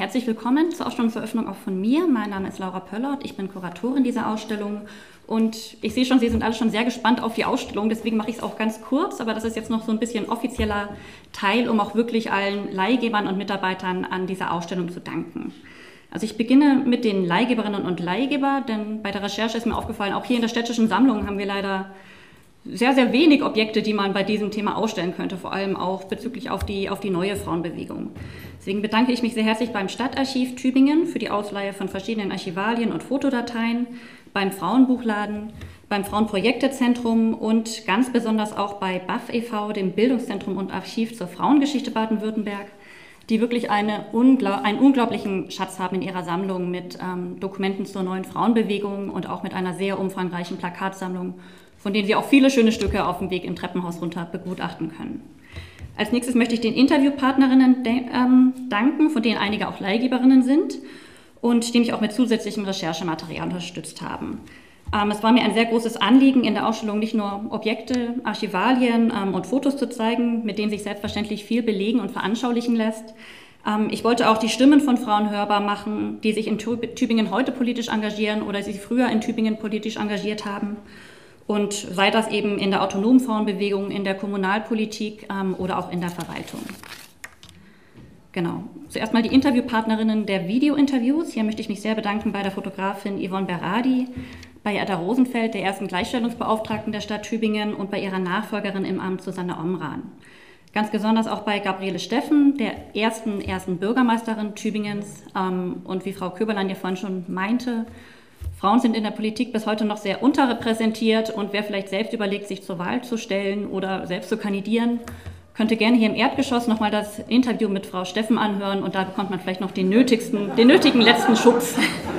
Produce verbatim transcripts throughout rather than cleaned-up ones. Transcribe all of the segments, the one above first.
herzlich willkommen zur Ausstellungseröffnung auch von mir. Mein Name ist Laura Pöllert, ich bin Kuratorin dieser Ausstellung und ich sehe schon, Sie sind alle schon sehr gespannt auf die Ausstellung, deswegen mache ich es auch ganz kurz, aber das ist jetzt noch so ein bisschen offizieller Teil, um auch wirklich allen Leihgebern und Mitarbeitern an dieser Ausstellung zu danken. Also ich beginne mit den Leihgeberinnen und Leihgeber, denn bei der Recherche ist mir aufgefallen, auch hier in der Städtischen Sammlung haben wir leider sehr, sehr wenig Objekte, die man bei diesem Thema ausstellen könnte, vor allem auch bezüglich auf die, auf die neue Frauenbewegung. Deswegen bedanke ich mich sehr herzlich beim Stadtarchiv Tübingen für die Ausleihe von verschiedenen Archivalien und Fotodateien, beim Frauenbuchladen, beim Frauenprojektezentrum und ganz besonders auch bei B A F e V, dem Bildungszentrum und Archiv zur Frauengeschichte Baden-Württemberg, die wirklich eine unglaub, einen unglaublichen Schatz haben in ihrer Sammlung mit ähm, Dokumenten zur neuen Frauenbewegung und auch mit einer sehr umfangreichen Plakatsammlung, von denen Sie auch viele schöne Stücke auf dem Weg im Treppenhaus runter begutachten können. Als nächstes möchte ich den Interviewpartnerinnen ähm, danken, von denen einige auch Leihgeberinnen sind und die mich auch mit zusätzlichem Recherchematerial unterstützt haben. Ähm, es war mir ein sehr großes Anliegen, in der Ausstellung nicht nur Objekte, Archivalien ähm, und Fotos zu zeigen, mit denen sich selbstverständlich viel belegen und veranschaulichen lässt. Ähm, ich wollte auch die Stimmen von Frauen hörbar machen, die sich in Tübingen heute politisch engagieren oder sich früher in Tübingen politisch engagiert haben. Und sei das eben in der autonomen Frauenbewegung, in der Kommunalpolitik ähm, oder auch in der Verwaltung. Genau. Zuerst mal die Interviewpartnerinnen der Videointerviews. Hier möchte ich mich sehr bedanken bei der Fotografin Yvonne Berardi, bei Edda Rosenfeld, der ersten Gleichstellungsbeauftragten der Stadt Tübingen und bei ihrer Nachfolgerin im Amt Susanne Omran. Ganz besonders auch bei Gabriele Steffen, der ersten, ersten Bürgermeisterin Tübingens ähm, und wie Frau Köberlein ja vorhin schon meinte, Frauen sind in der Politik bis heute noch sehr unterrepräsentiert und wer vielleicht selbst überlegt, sich zur Wahl zu stellen oder selbst zu kandidieren, könnte gerne hier im Erdgeschoss nochmal das Interview mit Frau Steffen anhören und da bekommt man vielleicht noch den nötigsten, den nötigen letzten Schubs.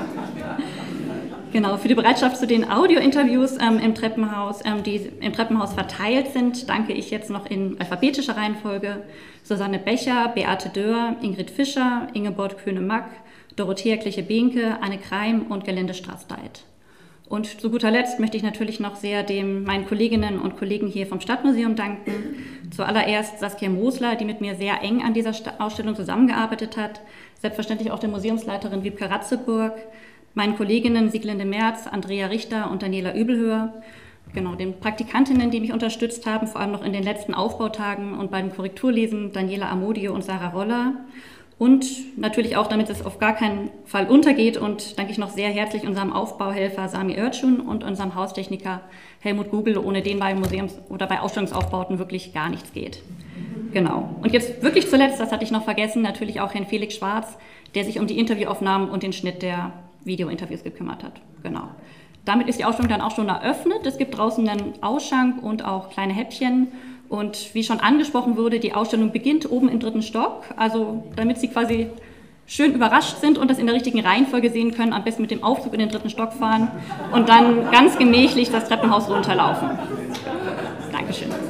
Genau, für die Bereitschaft zu den Audio-Interviews ähm, im Treppenhaus, ähm, die im Treppenhaus verteilt sind, danke ich jetzt noch in alphabetischer Reihenfolge Susanne Becher, Beate Dörr, Ingrid Fischer, Ingeborg Köhne-Mack, Dorothea Kliche-Behnke, Anne Kreim und Gerlinde Straßdeit. Und zu guter Letzt möchte ich natürlich noch sehr dem, meinen Kolleginnen und Kollegen hier vom Stadtmuseum danken. Zuallererst Saskia Mosler, die mit mir sehr eng an dieser Ausstellung zusammengearbeitet hat. Selbstverständlich auch der Museumsleiterin Wiebke Ratzeburg, meinen Kolleginnen Sieglinde Merz, Andrea Richter und Daniela Übelhöher. Genau, den Praktikantinnen, die mich unterstützt haben, vor allem noch in den letzten Aufbautagen und beim Korrekturlesen, Daniela Amodio und Sarah Roller. Und natürlich auch, damit es auf gar keinen Fall untergeht, und danke ich noch sehr herzlich unserem Aufbauhelfer Sami Örtschun und unserem Haustechniker Helmut Gugel, ohne den bei Museums- oder bei Ausstellungsaufbauten wirklich gar nichts geht. Genau. Und jetzt wirklich zuletzt, das hatte ich noch vergessen, natürlich auch Herrn Felix Schwarz, der sich um die Interviewaufnahmen und den Schnitt der Videointerviews gekümmert hat. Genau. Damit ist die Ausstellung dann auch schon eröffnet. Es gibt draußen einen Ausschank und auch kleine Häppchen. Und wie schon angesprochen wurde, die Ausstellung beginnt oben im dritten Stock. Also damit Sie quasi schön überrascht sind und das in der richtigen Reihenfolge sehen können, am besten mit dem Aufzug in den dritten Stock fahren und dann ganz gemächlich das Treppenhaus runterlaufen. Dankeschön.